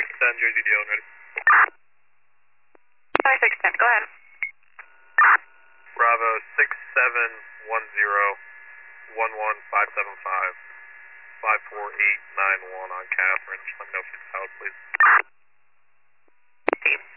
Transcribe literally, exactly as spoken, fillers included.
six ten, J Z D L, ready. five six ten, go ahead. Bravo six seven one zero one one five seven five five four eight nine one on Catherine. Just let me know if it's out, please. Steve.